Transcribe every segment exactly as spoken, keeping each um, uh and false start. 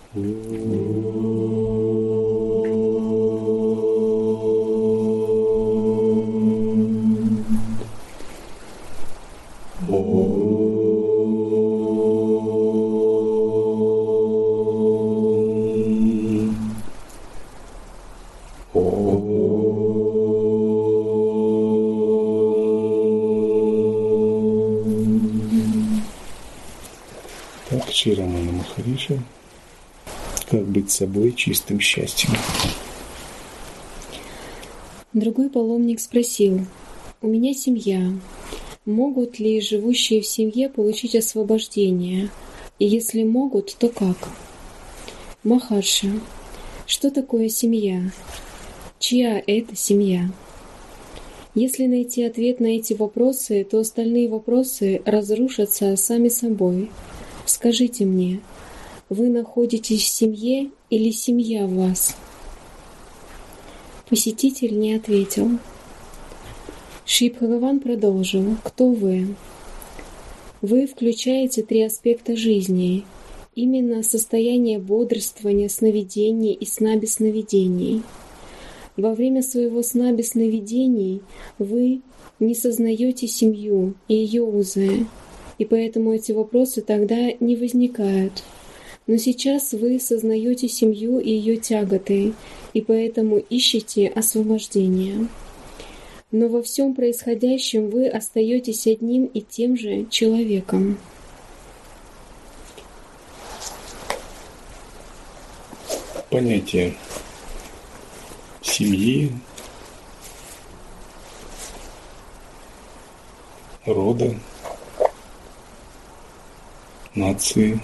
Шри Рамана Махариша. Как быть собой чистым счастьем? Другой паломник спросил: у меня семья. Могут ли живущие в семье получить освобождение? И если могут, то как? Махарша, что такое семья? Чья это семья? Если найти ответ на эти вопросы, то остальные вопросы разрушатся сами собой. Скажите мне, вы находитесь в семье или семья в вас? Посетитель не ответил. Шри Бхагаван продолжил: кто вы? Вы включаете три аспекта жизни, именно состояние бодрствования, сновидений и сна без сновидений. Во время своего сна без сновидений вы не сознаете семью и ее узы, и поэтому эти вопросы тогда не возникают. Но сейчас вы сознаете семью и ее тяготы, и поэтому ищете освобождение. Но во всем происходящем вы остаетесь одним и тем же человеком. Понятие семьи, рода, нации,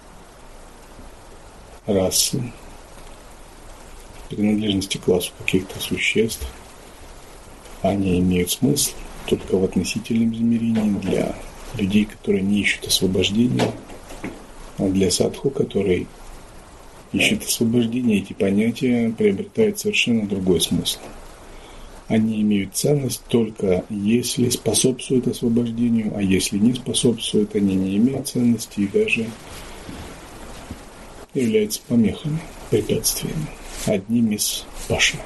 расы, принадлежности к классу каких-то существ, они имеют смысл только в относительном измерении для людей, которые не ищут освобождения, а для садху, который ищет освобождения, эти понятия приобретают совершенно другой смысл. Они имеют ценность только если способствуют освобождению, а если не способствуют, они не имеют ценности и даже являются помехами, препятствиями, одним из паша.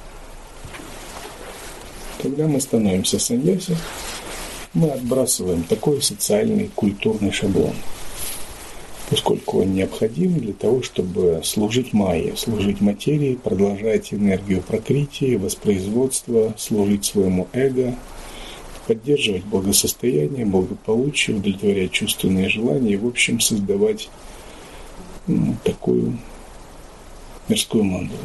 Когда мы становимся саньяси, мы отбрасываем такой социальный, культурный шаблон, поскольку он необходим для того, чтобы служить майе, служить материи, продолжать энергию пракрити, воспроизводства, служить своему эго, поддерживать благосостояние, благополучие, удовлетворять чувственные желания и, в общем, создавать ну, такую мирскую мандалу.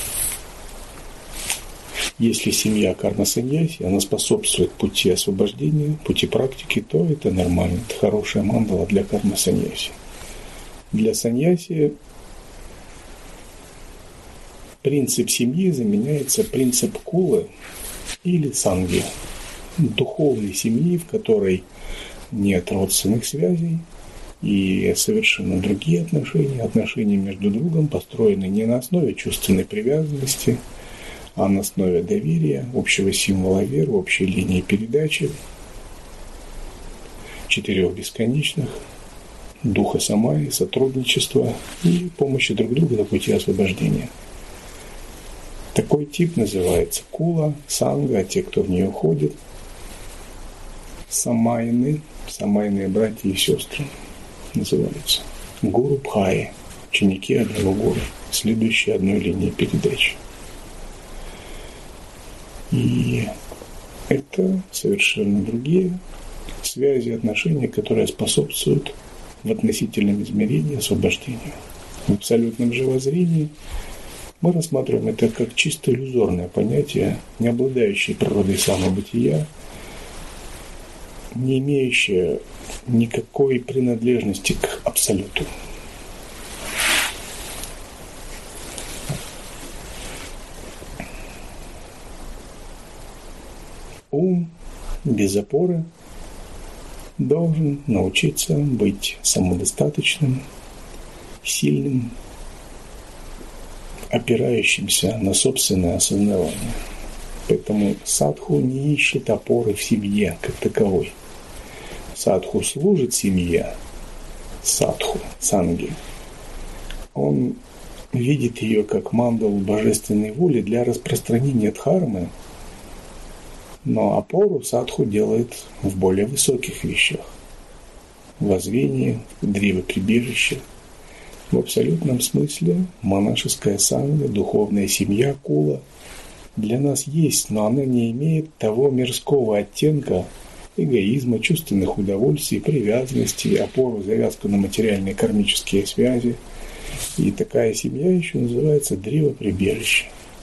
Если семья карма-саньяси, она способствует пути освобождения, пути практики, то это нормально, это хорошая мандала для карма-саньяси. Для саньяси принцип семьи заменяется принцип кулы или санги, духовной семьи, в которой нет родственных связей и совершенно другие отношения. Отношения между другом построены не на основе чувственной привязанности, а на основе доверия, общего символа веры, общей линии передачи, четырех бесконечных, духа самаи, сотрудничества и помощи друг другу на пути освобождения. Такой тип называется кула, санга, а те, кто в нее ходит, самайны, самайные братья и сестры называются. Гуру Бхаи, ученики одного гуру, следующие одной линии передачи. И это совершенно другие связи, отношения, которые способствуют в относительном измерении освобождению. В абсолютном же воззрении мы рассматриваем это как чисто иллюзорное понятие, не обладающее природой самобытия, не имеющее никакой принадлежности к абсолюту. Ум без опоры должен научиться быть самодостаточным, сильным, опирающимся на собственное осознавание. Поэтому садху не ищет опоры в семье как таковой. Садху служит семье, садху, санги. он видит ее как мандалу божественной воли для распространения дхармы, но опору садху делает в более высоких вещах. Воззвение, древоприбежище. В абсолютном смысле монашеская санга, духовная семья кула для нас есть, но она не имеет того мирского оттенка эгоизма, чувственных удовольствий, привязанности, опору, завязку на материальные кармические связи. И такая семья еще называется древоприбежище.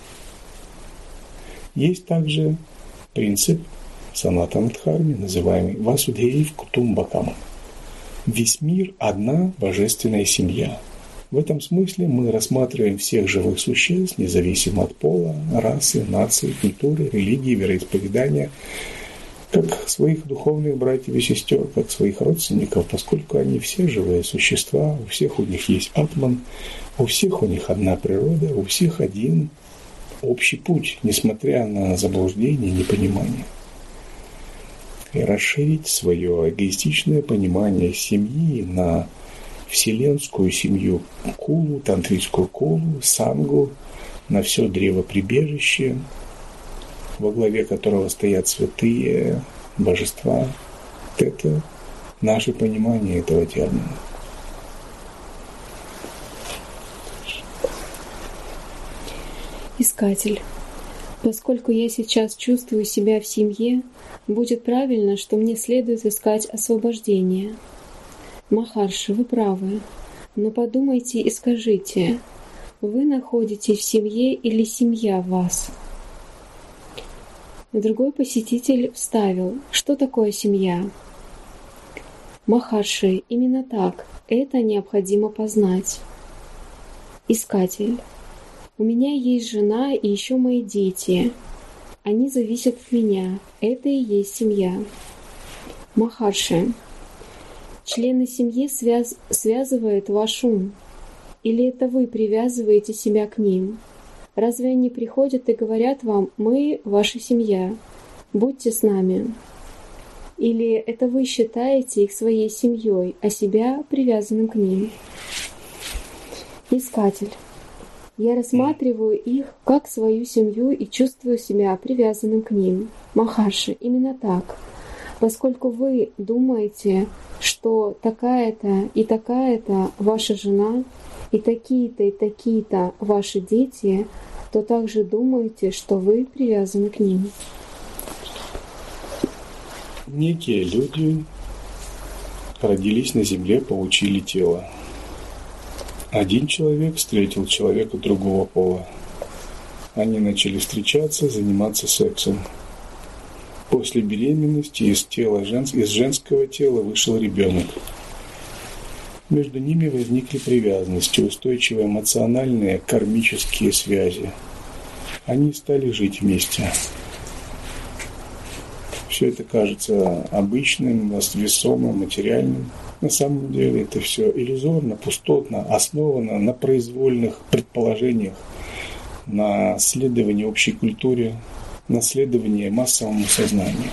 Есть также принцип санатана дхармы, называемый Васудхейв Кутумбакам. Весь мир – одна божественная семья. В этом смысле мы рассматриваем всех живых существ, независимо от пола, расы, нации, культуры, религии, вероисповедания, как своих духовных братьев и сестер, как своих родственников, поскольку они все живые существа, у всех у них есть атман, у всех у них одна природа, у всех один общий путь, несмотря на заблуждение и непонимание. И расширить свое эгоистичное понимание семьи на вселенскую семью кулу, тантрическую кулу, сангу, на все древоприбежище, во главе которого стоят святые божества. Это наше понимание этого термина. Искатель. Поскольку я сейчас чувствую себя в семье, будет правильно, что мне следует искать освобождение. Махарши, вы правы, но подумайте и скажите, вы находитесь в семье или семья в вас? Другой посетитель вставил, что такое семья? Махарши, именно так, это необходимо познать. Искатель. У меня есть жена и еще мои дети. Они зависят от меня. Это и есть семья. Махарши. Члены семьи связ... связывают ваш ум. Или это вы привязываете себя к ним? Разве они приходят и говорят вам: «Мы ваша семья, будьте с нами»? Или это вы считаете их своей семьей, а себя привязанным к ним? Искатель. Я рассматриваю их как свою семью и чувствую себя привязанным к ним. Махарши, именно так. Поскольку вы думаете, что такая-то и такая-то ваша жена, и такие-то и такие-то ваши дети, то также думаете, что вы привязаны к ним. Некие люди родились на земле, получили тело. Один человек встретил человека другого пола. Они начали встречаться, заниматься сексом. После беременности из тела женс... из женского тела вышел ребенок. Между ними возникли привязанности, устойчивые эмоциональные, кармические связи. Они стали жить вместе. Все это кажется обычным, весомым, материальным. На самом деле это все иллюзорно, пустотно, основано на произвольных предположениях, на следовании общей культуре, на следовании массовому сознанию,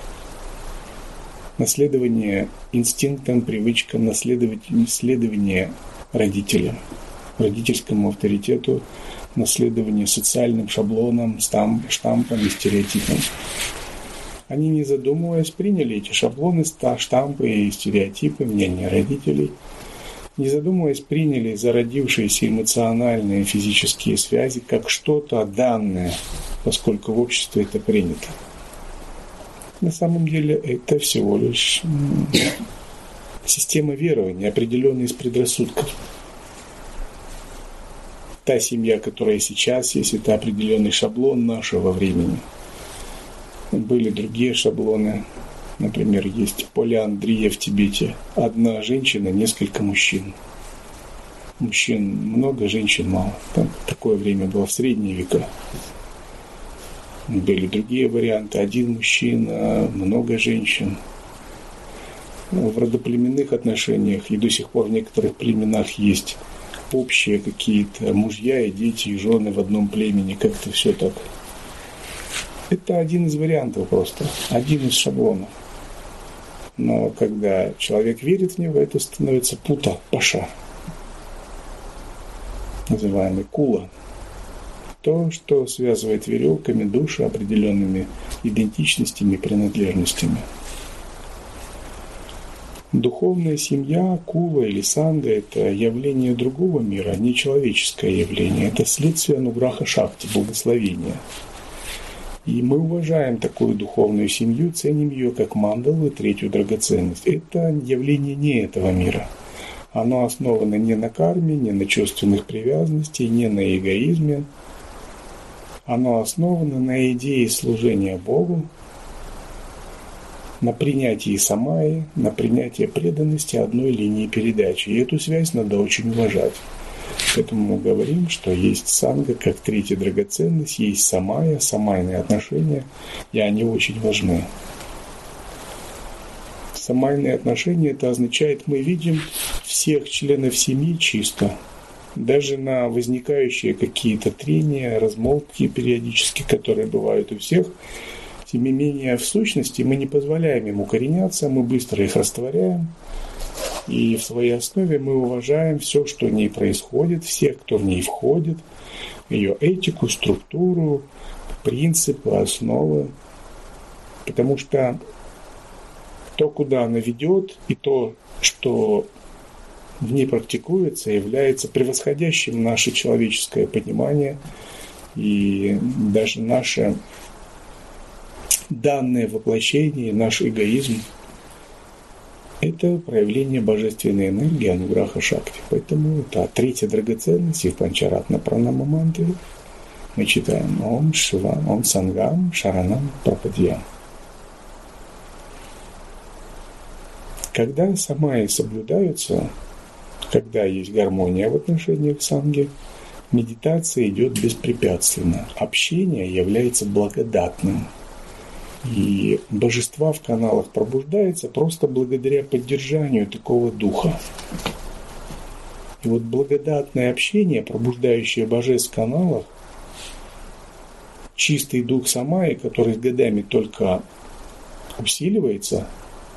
на следовании инстинктам, привычкам, на следовании родителям, родительскому авторитету, на следовании социальным шаблонам, штампам и стереотипам. Они, не задумываясь, приняли эти шаблоны, штампы и стереотипы, мнения родителей. Не задумываясь, приняли зародившиеся эмоциональные и физические связи как что-то данное, поскольку в обществе это принято. На самом деле это всего лишь система верования, определенная из предрассудков. Та семья, которая сейчас есть, это определенный шаблон нашего времени. Были другие шаблоны. Например, есть полиандрия в Тибете. Одна женщина, несколько мужчин. Мужчин много, женщин мало. Так, такое время было в средние века. Были другие варианты. Один мужчина, много женщин. В родоплеменных отношениях и до сих пор в некоторых племенах есть общие какие-то мужья и дети, и жены в одном племени. Как-то все так. Это один из вариантов просто, один из шаблонов. Но когда человек верит в него, это становится пута, паша. называемый кула. То, что связывает веревками души определенными идентичностями и принадлежностями. Духовная семья, кула или санга – это явление другого мира, не человеческое явление. Это следствие ануграха шакти, благословения. И мы уважаем такую духовную семью, ценим ее как мандалу, третью драгоценность. Это явление не этого мира. Оно основано не на карме, не на чувственных привязанностях, не на эгоизме. Оно основано на идее служения Богу, на принятии самаи, на принятии преданности одной линии передачи. И эту связь надо очень уважать. Поэтому мы говорим, что есть санга как третья драгоценность, есть самая, самайные отношения, и они очень важны. Самайные отношения, это означает, мы видим всех членов семьи чисто. Даже на возникающие какие-то трения, размолвки периодически, которые бывают у всех, тем не менее, в сущности, мы не позволяем им укореняться, мы быстро их растворяем. И в своей основе мы уважаем все, что в ней происходит, всех, кто в ней входит, ее этику, структуру, принципы, основы. Потому что то, куда она ведет, и то, что в ней практикуется, является превосходящим наше человеческое понимание и даже наше данное воплощение, наш эгоизм. Это проявление божественной энергии ануграха шакти. Поэтому это третья драгоценность и в панчаратна пранама мантре мы читаем Ом Шива, Ом Сангам, Шаранам Прападьям. Когда самаи соблюдаются, когда есть гармония в отношениях санги, медитация идет беспрепятственно. Общение является благодатным. И божества в каналах пробуждаются просто благодаря поддержанию такого духа. И вот благодатное общение, пробуждающее божеств в каналах, чистый дух самаи, который с годами только усиливается,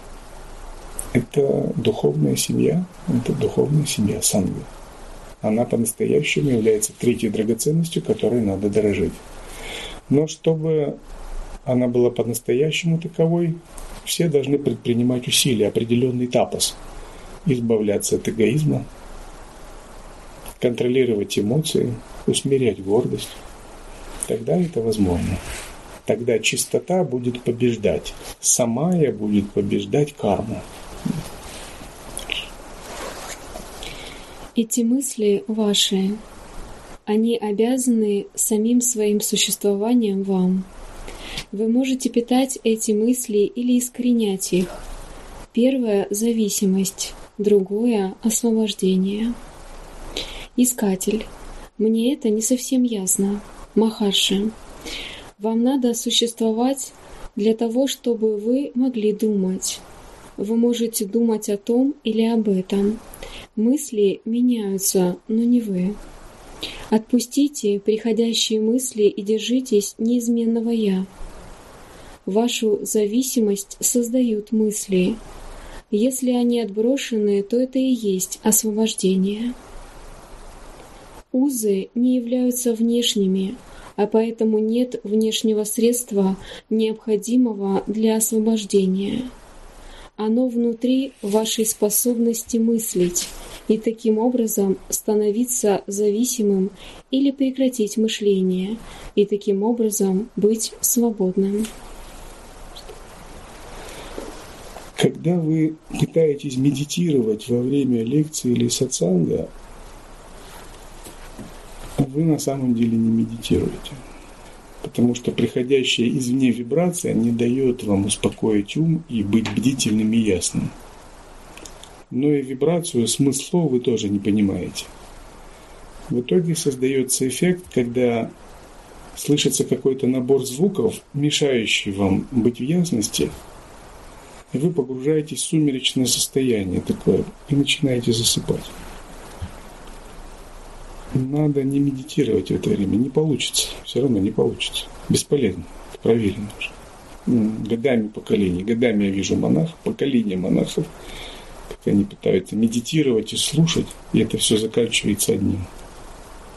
это духовная семья, это духовная семья санги. Она по-настоящему является третьей драгоценностью, которой надо дорожить. Но чтобы она была по-настоящему таковой, все должны предпринимать усилия, определенный тапас, избавляться от эгоизма, контролировать эмоции, усмирять гордость. Тогда это возможно. Тогда чистота будет побеждать, самая будет побеждать карму. Эти мысли ваши, они обязаны самим своим существованием вам. Вы можете питать эти мысли или искоренять их. Первое – зависимость, другое – освобождение. Искатель. Мне это не совсем ясно. Махарши. Вам надо существовать для того, чтобы вы могли думать. Вы можете думать о том или об этом. Мысли меняются, но не вы. Отпустите приходящие мысли и держитесь неизменного «Я». Вашу зависимость создают мысли. Если они отброшены, то это и есть освобождение. Узы не являются внешними, а поэтому нет внешнего средства, необходимого для освобождения. Оно внутри вашей способности мыслить и таким образом становиться зависимым или прекратить мышление, и таким образом быть свободным. Когда вы пытаетесь медитировать во время лекции или сатсанга, вы на самом деле не медитируете. Потому что приходящая извне вибрация не дает вам успокоить ум и быть бдительным и ясным. Но и вибрацию, смысл слов вы тоже не понимаете. В итоге создается эффект, когда слышится какой-то набор звуков, мешающий вам быть в ясности, и вы погружаетесь в сумеречное состояние такое и начинаете засыпать. Надо не медитировать в это время, не получится, все равно не получится, бесполезно, это проверено уже. Годами поколений, годами я вижу монахов, поколения монахов, как они пытаются медитировать и слушать, и это все заканчивается одним.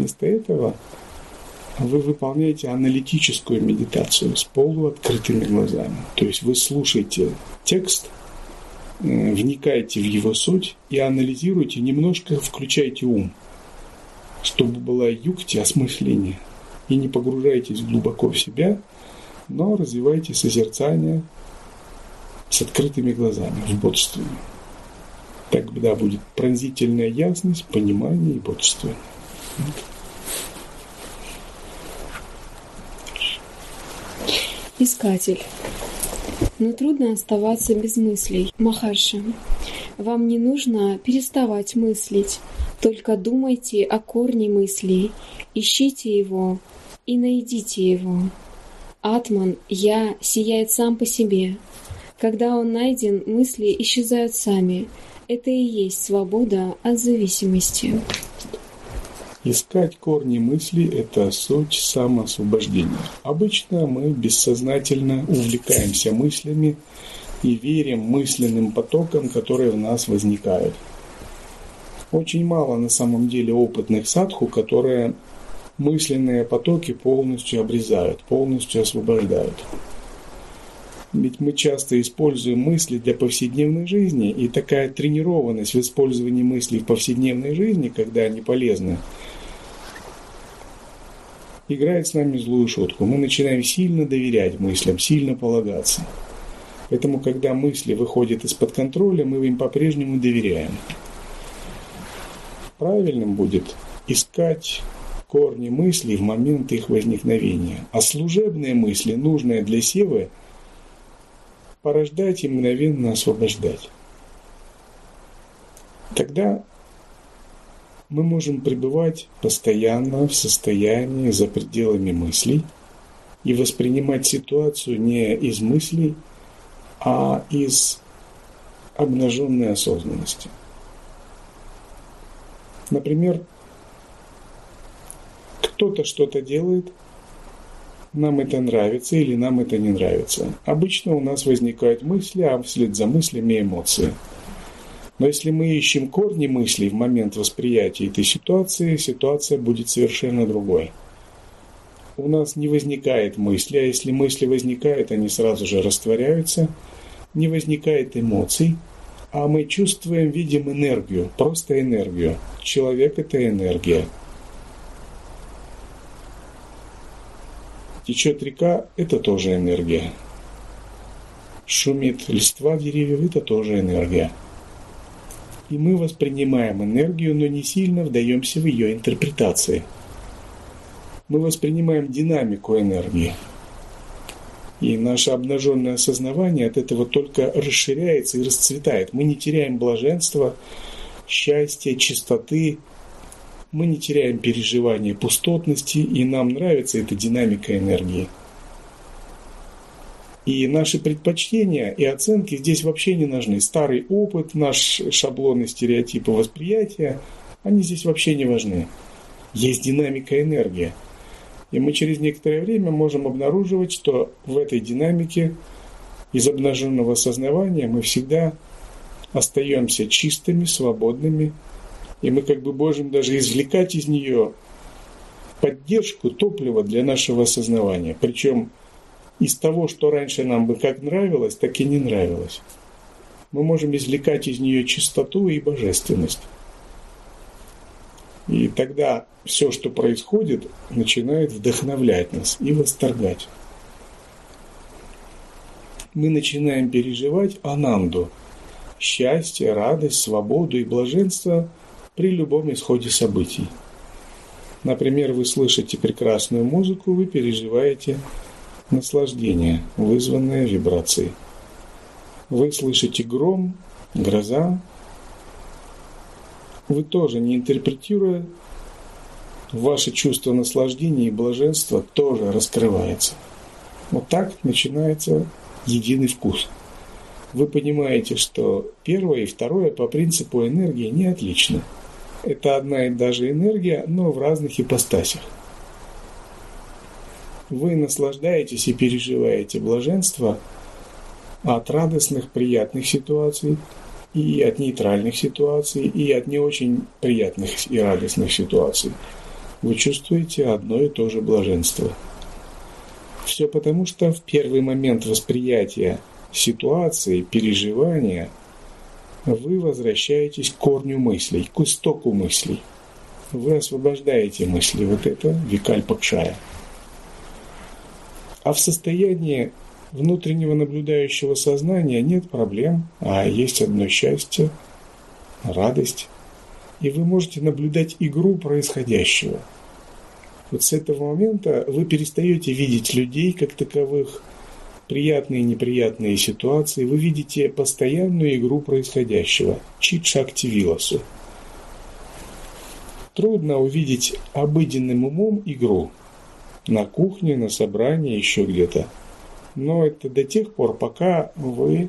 Вместо этого вы выполняете аналитическую медитацию с полуоткрытыми глазами. То есть вы слушаете текст, вникаете в его суть и анализируете, немножко включаете ум, чтобы была юкти осмысление. И не погружайтесь глубоко в себя, но развивайте созерцание с открытыми глазами, в бодрствовании. Тогда будет пронзительная ясность, понимание и бодрствование. Искатель. Но трудно оставаться без мыслей. Махарши, вам не нужно переставать мыслить, только думайте о корне мыслей, ищите его и найдите его. Атман, Я, сияет сам по себе. Когда он найден, мысли исчезают сами. Это и есть свобода от зависимости. Искать корни мысли – это суть самоосвобождения. Обычно мы бессознательно увлекаемся мыслями и верим мысленным потокам, которые в нас возникают. Очень мало на самом деле опытных садху, которые мысленные потоки полностью обрезают, полностью освобождают. Ведь мы часто используем мысли для повседневной жизни, и такая тренированность в использовании мыслей в повседневной жизни, когда они полезны, играет с нами злую шутку. Мы начинаем сильно доверять мыслям, сильно полагаться. Поэтому, когда мысли выходят из-под контроля, мы им по-прежнему доверяем. Правильным будет искать корни мыслей в момент их возникновения. А служебные мысли, нужные для севы, порождать и мгновенно освобождать. Тогда мы можем пребывать постоянно в состоянии за пределами мыслей и воспринимать ситуацию не из мыслей, а из обнаженной осознанности. Например, кто-то что-то делает, нам это нравится или нам это не нравится. Обычно у нас возникают мысли, а вслед за мыслями эмоции. Но если мы ищем корни мыслей в момент восприятия этой ситуации, ситуация будет совершенно другой. У нас не возникает мысли, а если мысли возникают, они сразу же растворяются, не возникает эмоций, а мы чувствуем, видим энергию, просто энергию. Человек – это энергия. Течет река – это тоже энергия. Шумит листва деревьев – это тоже энергия. И мы воспринимаем энергию, но не сильно вдаемся в ее интерпретации. Мы воспринимаем динамику энергии. И наше обнаженное осознавание от этого только расширяется и расцветает. Мы не теряем блаженства, счастья, чистоты. Мы не теряем переживания пустотности, и нам нравится эта динамика энергии. И наши предпочтения и оценки здесь вообще не нужны. Старый опыт, наш шаблоны, стереотипы восприятия, они здесь вообще не важны. Есть динамика энергии. И мы через некоторое время можем обнаруживать, что в этой динамике из обнаженного осознавания мы всегда остаемся чистыми, свободными, и мы как бы можем даже извлекать из нее поддержку, топливо для нашего осознавания. Причем из того, что раньше нам бы как нравилось, так и не нравилось. Мы можем извлекать из нее чистоту и божественность. И тогда все, что происходит, начинает вдохновлять нас и восторгать. Мы начинаем переживать ананду, счастье, радость, свободу и блаженство при любом исходе событий. Например, вы слышите прекрасную музыку, вы переживаете наслаждение, вызванное вибрацией. Вы слышите гром, гроза. Вы тоже, не интерпретируя, ваше чувство наслаждения и блаженства тоже раскрывается. Вот так начинается единый вкус. Вы понимаете, что первое и второе по принципу энергии не отличны. Это одна и та же энергия, но в разных ипостасях. Вы наслаждаетесь и переживаете блаженство от радостных, приятных ситуаций, и от нейтральных ситуаций, и от не очень приятных и радостных ситуаций. вы чувствуете одно и то же блаженство. Все потому, что в первый момент восприятия ситуации, переживания, вы возвращаетесь к корню мыслей, к истоку мыслей. Вы освобождаете мысли. Вот это викальпа-кшая. А в состоянии внутреннего наблюдающего сознания нет проблем, а есть одно счастье, радость. И вы можете наблюдать игру происходящего. Вот с этого момента вы перестаете видеть людей как таковых, приятные и неприятные ситуации. Вы видите постоянную игру происходящего, чит-шакти-виласу. Трудно увидеть обыденным умом игру на кухне, на собрании, еще где-то. Но это до тех пор, пока вы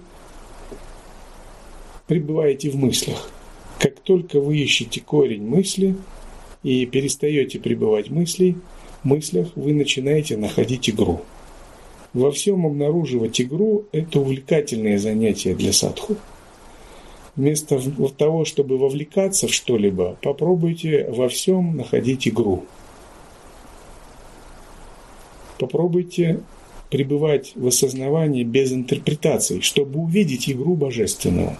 пребываете в мыслях. Как только вы ищете корень мысли и перестаете пребывать в мысли, мыслях, вы начинаете находить игру. Во всем обнаруживать игру – это увлекательное занятие для садху. Вместо того, чтобы вовлекаться в что-либо, попробуйте во всем находить игру. Попробуйте пребывать в осознавании без интерпретаций, чтобы увидеть игру Божественного.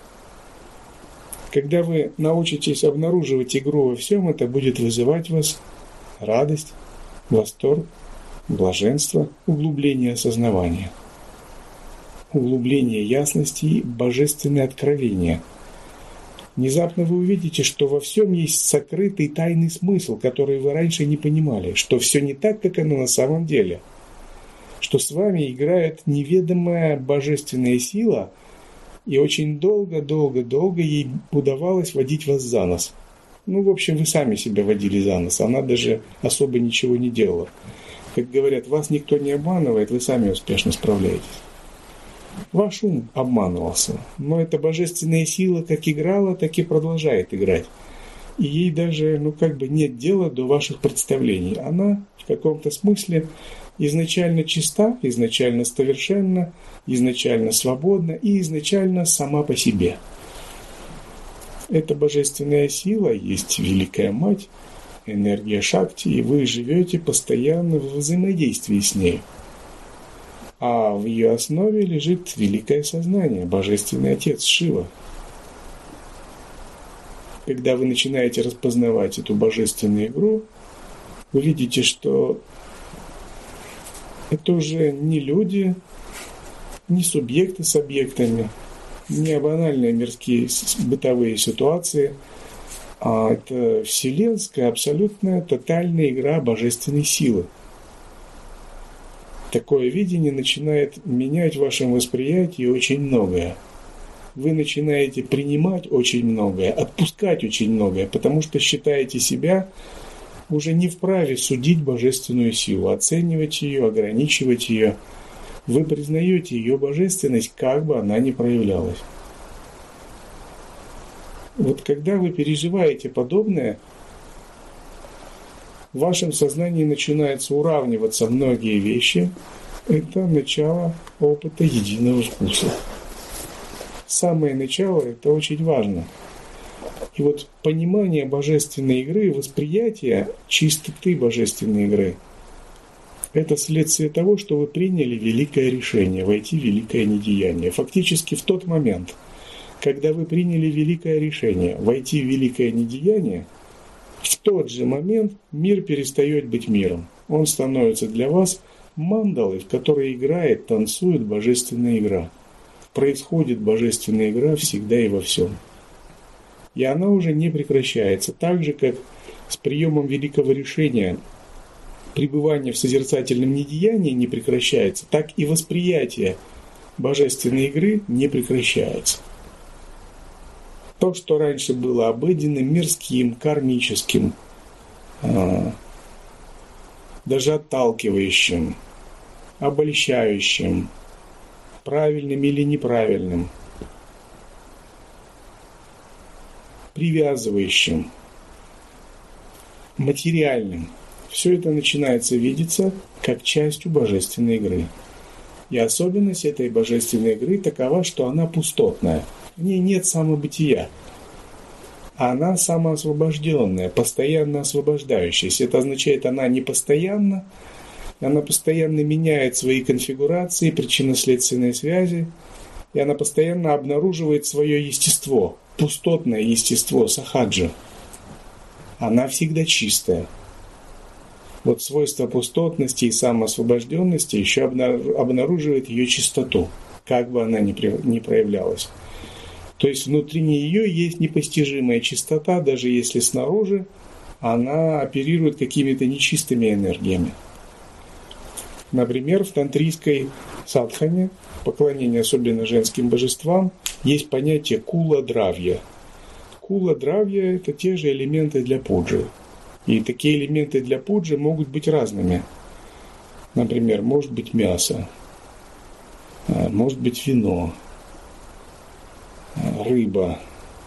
Когда вы научитесь обнаруживать игру во всем, это будет вызывать в вас радость, восторг, блаженство, углубление осознавания, углубление ясности и божественное откровение. Внезапно вы увидите, что во всем есть сокрытый тайный смысл, который вы раньше не понимали, что все не так, как оно на самом деле, что с вами играет неведомая божественная сила, и очень долго-долго-долго ей удавалось водить вас за нос. Ну, в общем, вы сами себя водили за нос, она даже особо ничего не делала. Как говорят, вас никто не обманывает, вы сами успешно справляетесь. Ваш ум обманывался, но эта божественная сила как играла, так и продолжает играть. И ей даже, ну, как бы нет дела до ваших представлений. Она в каком-то смысле изначально чиста, изначально совершенна, изначально свободна и изначально сама по себе. Эта божественная сила есть Великая Мать, энергия Шакти, и вы живете постоянно в взаимодействии с ней. А в ее основе лежит Великое Сознание, Божественный Отец Шива. Когда вы начинаете распознавать эту божественную игру, вы видите, что это уже не люди, не субъекты с объектами, не банальные мирские бытовые ситуации, а это вселенская, абсолютная, тотальная игра божественной силы. Такое видение начинает менять в вашем восприятии очень многое. Вы начинаете принимать очень многое, отпускать очень многое, потому что считаете себя уже не вправе судить божественную силу, оценивать ее, ограничивать ее. Вы признаете ее божественность, как бы она ни проявлялась. Вот когда вы переживаете подобное, в вашем сознании начинаются уравниваться многие вещи. Это начало опыта единого вкуса. Самое начало – это очень важно. И вот понимание божественной игры, восприятие чистоты божественной игры – это следствие того, что вы приняли великое решение – войти в великое недеяние. Фактически в тот момент, когда вы приняли великое решение – войти в великое недеяние, в тот же момент мир перестает быть миром. Он становится для вас мандалой, в которой играет, танцует божественная игра. Происходит божественная игра всегда и во всем. И она уже не прекращается. Так же, как с приемом великого решения пребывание в созерцательном недеянии не прекращается, так и восприятие божественной игры не прекращается. То, что раньше было обыденным, мирским, кармическим, даже отталкивающим, обольщающим, правильным или неправильным, привязывающим, материальным. Все это начинается видеться как частью божественной игры. И особенность этой божественной игры такова, что она пустотная. В ней нет самобытия. она самоосвобожденная, постоянно освобождающаяся. Это означает, она не постоянно, она постоянно меняет свои конфигурации, причинно-следственные связи, и она постоянно обнаруживает свое естество, пустотное естество, сахаджа. Она всегда чистая. Вот свойство пустотности и самоосвобожденности еще обнаруживает ее чистоту, как бы она ни проявлялась. То есть внутри нее есть непостижимая чистота, даже если снаружи она оперирует какими-то нечистыми энергиями. Например, в тантрийской садхане, поклонении особенно женским божествам, есть понятие кула-дравья. Кула-дравья – это те же элементы для пуджи. И такие элементы для пуджи могут быть разными. Например, может быть мясо, может быть вино, рыба,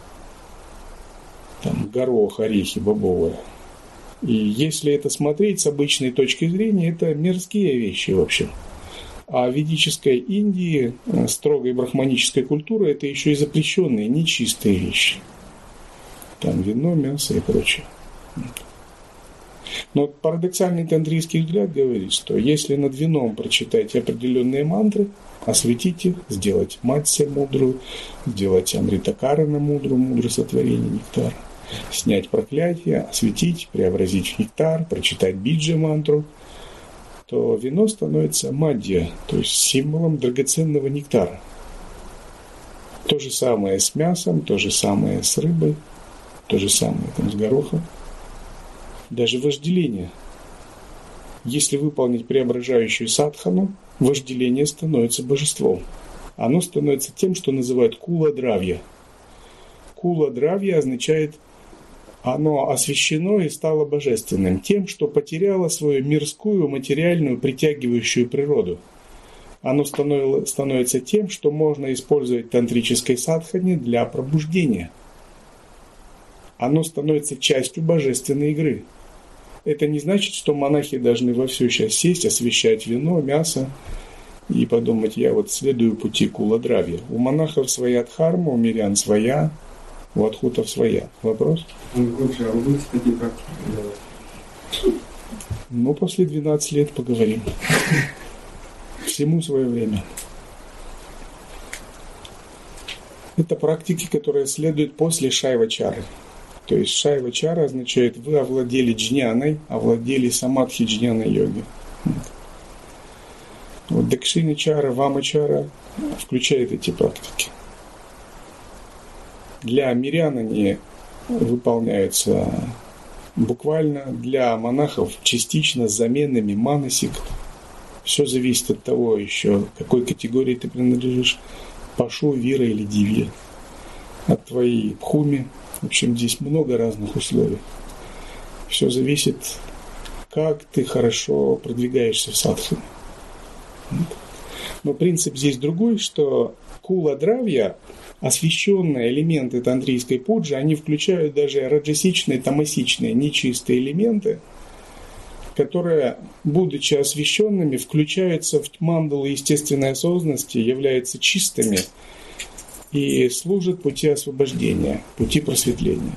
там, горох, орехи, бобовые. И если это смотреть с обычной точки зрения, это мирские вещи, в общем. А в ведической Индии, строгой брахманической культуры, это еще и запрещенные, нечистые вещи. Там вино, мясо и прочее. Но парадоксальный тантрийский взгляд говорит, что если над вином прочитать определенные мантры, осветить их, сделать матья мудрую, сделать амритакарана мудрую, мудрое сотворение нектара, снять проклятие, осветить, преобразить в нектар, прочитать биджа-мантру, то вино становится мадья, то есть символом драгоценного нектара. То же самое с мясом, то же самое с рыбой, то же самое там, с горохом. Даже вожделение. Если выполнить преображающую садхану, вожделение становится божеством. Оно становится тем, что называют кула-дравья. Кула-дравья означает, оно освящено и стало божественным, тем, что потеряло свою мирскую, материальную, притягивающую природу. Оно становится тем, что можно использовать в тантрической садхане для пробуждения. Оно становится частью божественной игры. Это не значит, что монахи должны во всю сейчас сесть, освещать вино, мясо и подумать, я вот следую пути кула-дравья. У монахов своя дхарма, у мирян своя, у адхутов своя. Вопрос? Лучше, а вы будете такие практики делать? Ну, после двенадцати лет поговорим. Всему свое время. Это практики, которые следуют после шайва-чары. То есть шайва-чара означает, вы овладели джняной, овладели самадхи джняной йоги. Вот дакшина-чара, вама-чара включает эти практики. Для мирян они выполняются буквально, для монахов частично с заменами манасик. Все зависит от того еще, к какой категории ты принадлежишь, пашу, вира или дивья. От твоей бхуми. В общем, здесь много разных условий. Все зависит, как ты хорошо продвигаешься в садхане. Но принцип здесь другой, что кула-дравья, освященные элементы тантрийской пуджи, они включают даже раджасичные, тамасичные, нечистые элементы, которые, будучи освященными, включаются в мандалу естественной осознанности, являются чистыми и служат пути освобождения, пути просветления.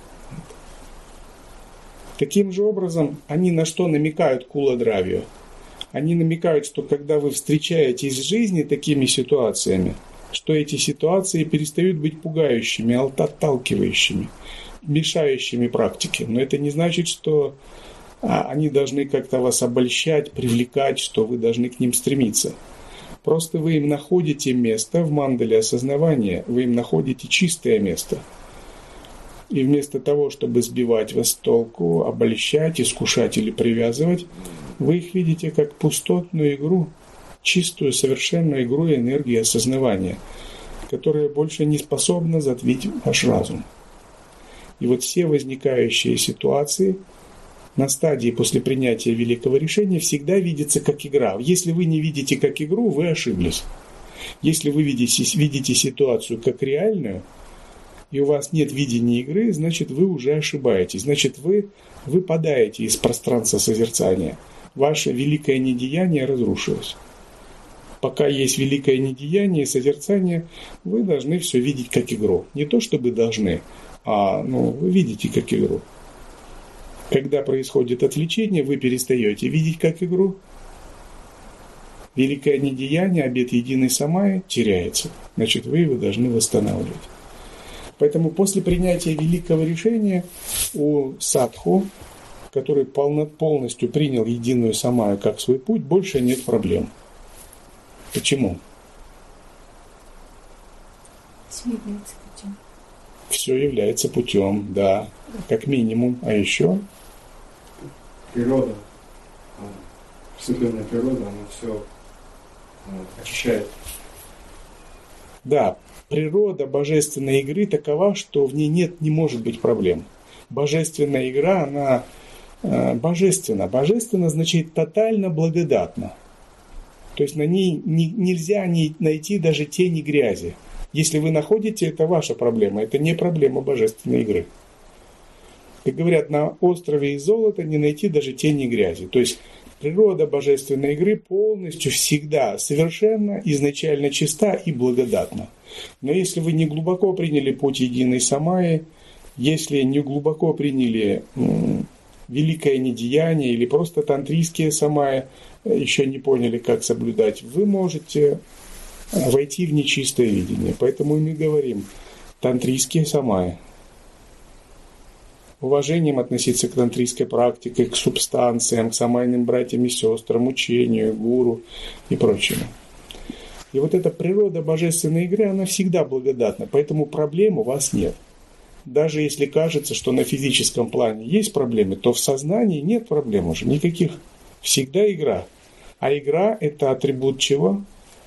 Таким же образом, они на что намекают кула-дравью? Они намекают, что когда вы встречаетесь в жизни такими ситуациями, что эти ситуации перестают быть пугающими, отталкивающими, мешающими практике. Но это не значит, что они должны как-то вас обольщать, привлекать, что вы должны к ним стремиться. Просто вы им находите место в мандале осознавания, вы им находите чистое место. И вместо того, чтобы сбивать вас с толку, обольщать, искушать или привязывать, вы их видите как пустотную игру, чистую, совершенную игру энергии осознавания, которая больше не способна затмить ваш разум. И вот все возникающие ситуации на стадии после принятия великого решения всегда видятся как игра. Если вы не видите как игру, вы ошиблись. Если вы видите, видите ситуацию как реальную, и у вас нет видения игры, значит, вы уже ошибаетесь. Значит, вы выпадаете из пространства созерцания. Ваше великое недеяние разрушилось. Пока есть великое недеяние и созерцание, вы должны все видеть как игру. Не то чтобы должны, а ну, вы видите как игру. Когда происходит отвлечение, вы перестаете видеть как игру. Великое недеяние, обет единой самаи теряется. Значит, вы его должны восстанавливать. Поэтому после принятия великого решения у садху, который полностью принял единую самаю как свой путь, больше нет проблем. Почему? Все является путем. Все является путем, да, как минимум. А еще? Природа, вселенная природа, она все очищает. Да, природа божественной игры такова, что в ней нет, не может быть проблем. Божественная игра, она э, божественна. Божественна значит тотально благодатна. То есть на ней не, нельзя не найти даже тени грязи. Если вы находите, это ваша проблема, это не проблема божественной игры. Как говорят, на острове из золота не найти даже тени грязи. То есть природа божественной игры полностью всегда совершенно изначально чиста и благодатна. Но если вы не глубоко приняли путь единой самаи, если не глубоко приняли м, великое недеяние или просто тантрийские самаи, еще не поняли, как соблюдать, вы можете войти в нечистое видение. Поэтому мы говорим тантрийские самаи. Уважением относиться к тантрийской практике, к субстанциям, к самайным братьям и сестрам, учению, гуру и прочему. И вот эта природа божественной игры, она всегда благодатна, поэтому проблем у вас нет. Даже если кажется, что на физическом плане есть проблемы, то в сознании нет проблем уже никаких. Всегда игра. А игра – это атрибут чего?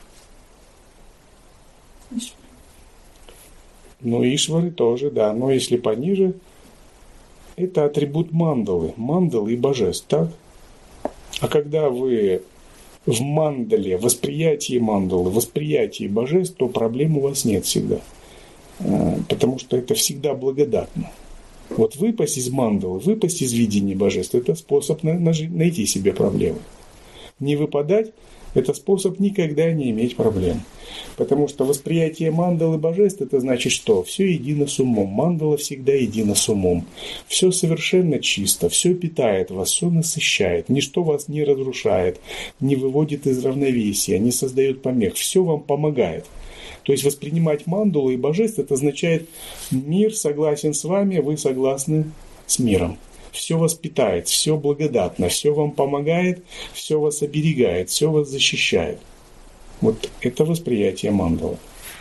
Ишвары. Ну, Ишвары тоже, да. Но если пониже, это атрибут мандалы. Мандалы и божеств, так? А когда вы в мандале, восприятии мандалы, восприятии божеств, то проблем у вас нет всегда. Потому что это всегда благодатно. Вот выпасть из мандалы, выпасть из видения божеств – это способ найти себе проблемы. Не выпадать – это способ никогда не иметь проблем. Потому что восприятие мандалы божеств – это значит что? Все едино с умом. Мандала всегда едино с умом. Все совершенно чисто, все питает вас, все насыщает. Ничто вас не разрушает, не выводит из равновесия, не создает помех. Все вам помогает. То есть воспринимать мандалу и божеств – это означает мир согласен с вами, вы согласны с миром. Все вас питает, все благодатно, все вам помогает, все вас оберегает, все вас защищает. Вот это восприятие мандалы.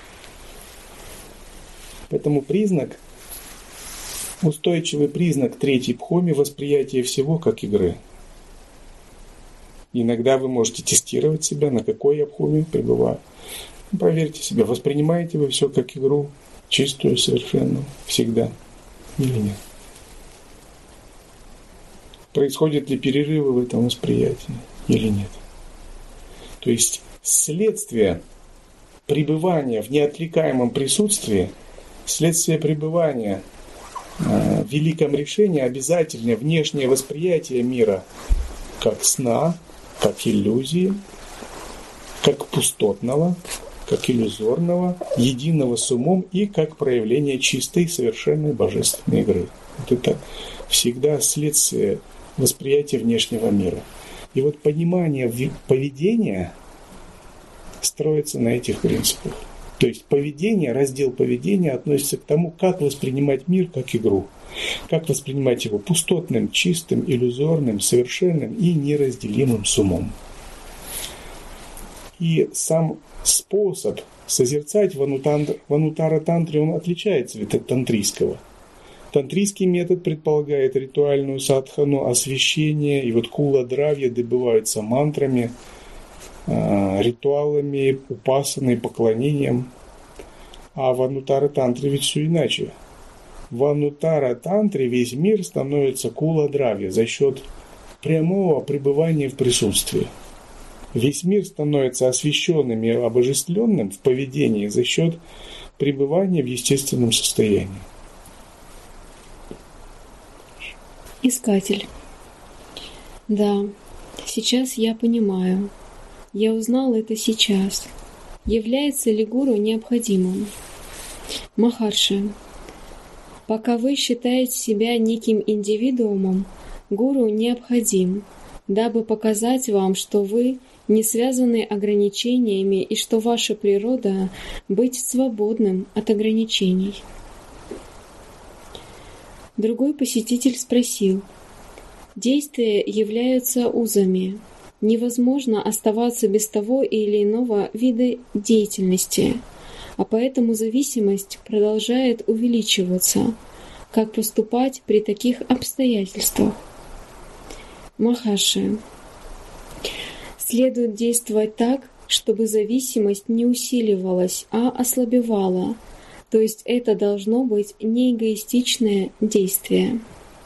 Поэтому признак, устойчивый признак третьей бхоми – восприятие всего как игры. Иногда вы можете тестировать себя, на какой я бхоме пребываю. Проверьте себя, воспринимаете вы все как игру, чистую совершенно, всегда или нет. Происходят ли перерывы в этом восприятии или нет. То есть следствие пребывания в неотвлекаемом присутствии, следствие пребывания э, в великом решении обязательно внешнее восприятие мира как сна, как иллюзии, как пустотного, как иллюзорного, единого с умом и как проявление чистой, совершенной божественной игры. Вот это всегда следствие восприятия внешнего мира. И вот понимание поведения строится на этих принципах. То есть поведение, раздел поведения относится к тому, как воспринимать мир как игру. Как воспринимать его пустотным, чистым, иллюзорным, совершенным и неразделимым с умом. И сам способ созерцать в анутара-тантре, он отличается ведь от тантрийского. Тантрийский метод предполагает ритуальную садхану, освящение, и вот кула-дравья добываются мантрами, ритуалами, упасаной, поклонением. А в анутара-тантре ведь все иначе. В анутара-тантре весь мир становится кула-дравья за счет прямого пребывания в присутствии. Весь мир становится освященным и обожествленным в поведении за счет пребывания в естественном состоянии. Искатель. Да, сейчас я понимаю. Я узнал это сейчас. Является ли гуру необходимым? Махарши, пока вы считаете себя неким индивидуумом, гуру необходим, дабы показать вам, что вы не связаны ограничениями и что ваша природа — быть свободным от ограничений. Другой посетитель спросил: действия являются узами. Невозможно оставаться без того или иного вида деятельности, а поэтому зависимость продолжает увеличиваться. Как поступать при таких обстоятельствах? Махарши, следует действовать так, чтобы зависимость не усиливалась, а ослабевала. То есть это должно быть не эгоистичное действие.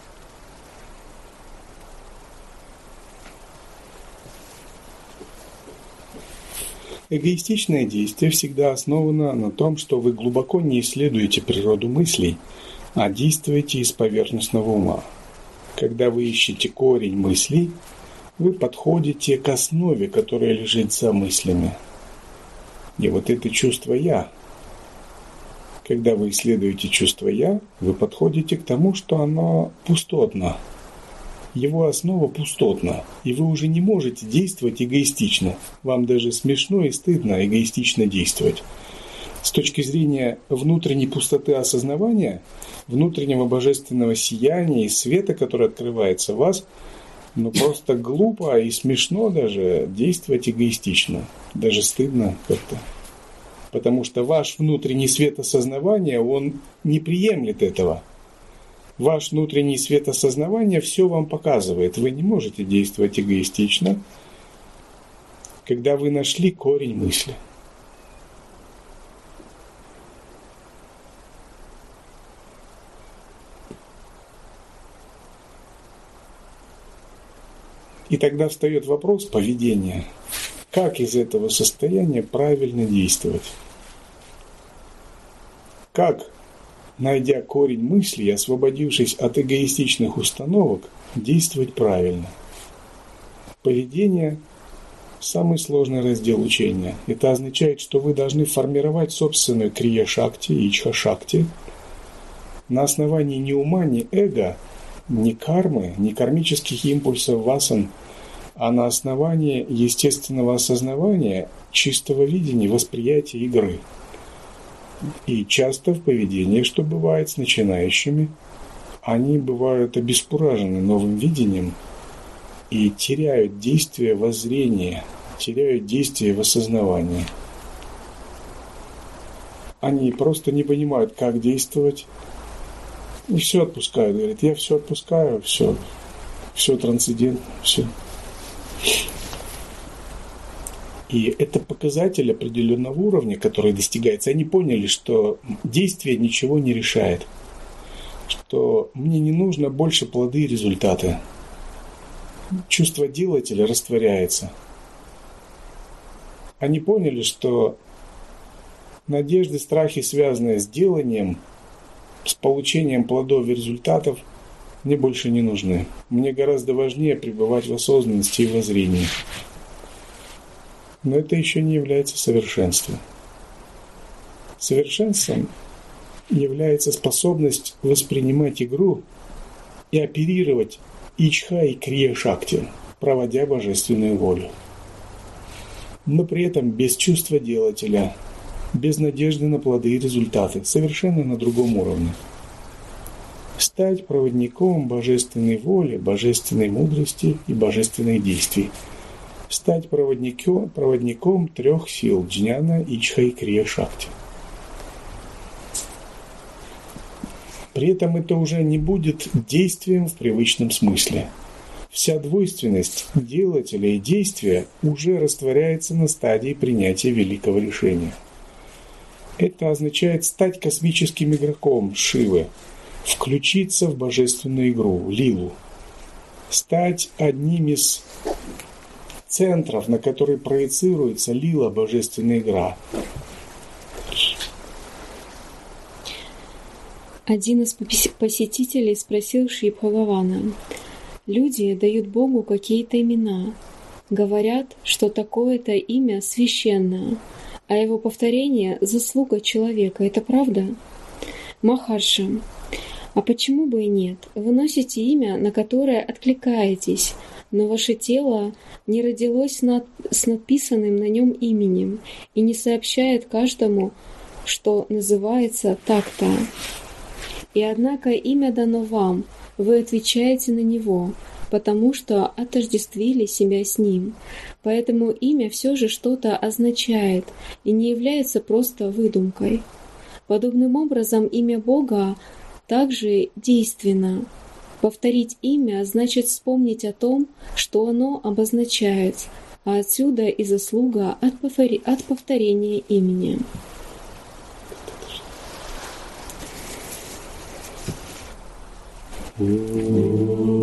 Эгоистичное действие всегда основано на том, что вы глубоко не исследуете природу мыслей, а действуете из поверхностного ума. Когда вы ищете корень мыслей, вы подходите к основе, которая лежит за мыслями. И вот это чувство «я». Когда вы исследуете чувство «я», вы подходите к тому, что оно пустотно. Его основа пустотна, и вы уже не можете действовать эгоистично. Вам даже смешно и стыдно эгоистично действовать. С точки зрения внутренней пустоты осознавания, внутреннего божественного сияния и света, который открывается в вас, ну просто глупо и смешно даже действовать эгоистично. Даже стыдно как-то. Потому что ваш внутренний свет осознавания, он не приемлет этого. Ваш внутренний свет осознавания все вам показывает. Вы не можете действовать эгоистично, когда вы нашли корень мысли. И тогда встает вопрос поведения. Как из этого состояния правильно действовать? Как, найдя корень мысли и освободившись от эгоистичных установок, действовать правильно? Поведение – самый сложный раздел учения. Это означает, что вы должны формировать собственную крия-шакти и ичха-шакти на основании ни ума, ни эго, ни кармы, ни кармических импульсов васан, а на основании естественного осознавания, чистого видения, восприятия игры. И часто в поведении, что бывает с начинающими, они бывают обескуражены новым видением и теряют действие воззрения, теряют действие в осознавании. Они просто не понимают, как действовать, и все отпускают. Говорят, я все отпускаю, все, все трансцендентно, все. И это показатель определенного уровня, который достигается. Они поняли, что действие ничего не решает, что мне не нужно больше плоды и результаты. Чувство делателя растворяется. Они поняли, что надежды, страхи, связанные с деланием, с получением плодов и результатов, мне больше не нужны. Мне гораздо важнее пребывать в осознанности и воззрении. Но это еще не является совершенством. Совершенством является способность воспринимать игру и оперировать ичха и крия-шакти, проводя божественную волю. Но при этом без чувства делателя, без надежды на плоды и результаты, совершенно на другом уровне. Стать проводником божественной воли, божественной мудрости и божественных действий. Стать проводником, проводником трех сил – джняна, ичха и крия-шакти. При этом это уже не будет действием в привычном смысле. Вся двойственность делателя и действия уже растворяется на стадии принятия великого решения. Это означает стать космическим игроком Шивы, включиться в божественную игру, лилу, стать одним из центров, на который проецируется лила, божественная игра. Один из посетителей спросил Шри Бхагавана: люди дают Богу какие-то имена, Говорят, что такое-то имя священное, а его повторение — заслуга человека. Это правда? Махарши, а почему бы и нет? Вы носите имя, на которое откликаетесь, но ваше тело не родилось над, с написанным на нем именем и не сообщает каждому, что называется так-то. И однако имя дано вам, вы отвечаете на него, потому что отождествили себя с ним. Поэтому имя все же что-то означает и не является просто выдумкой. Подобным образом имя Бога также действенно. Повторить имя значит вспомнить о том, что оно обозначает, а отсюда и заслуга от повторения имени. Ooh.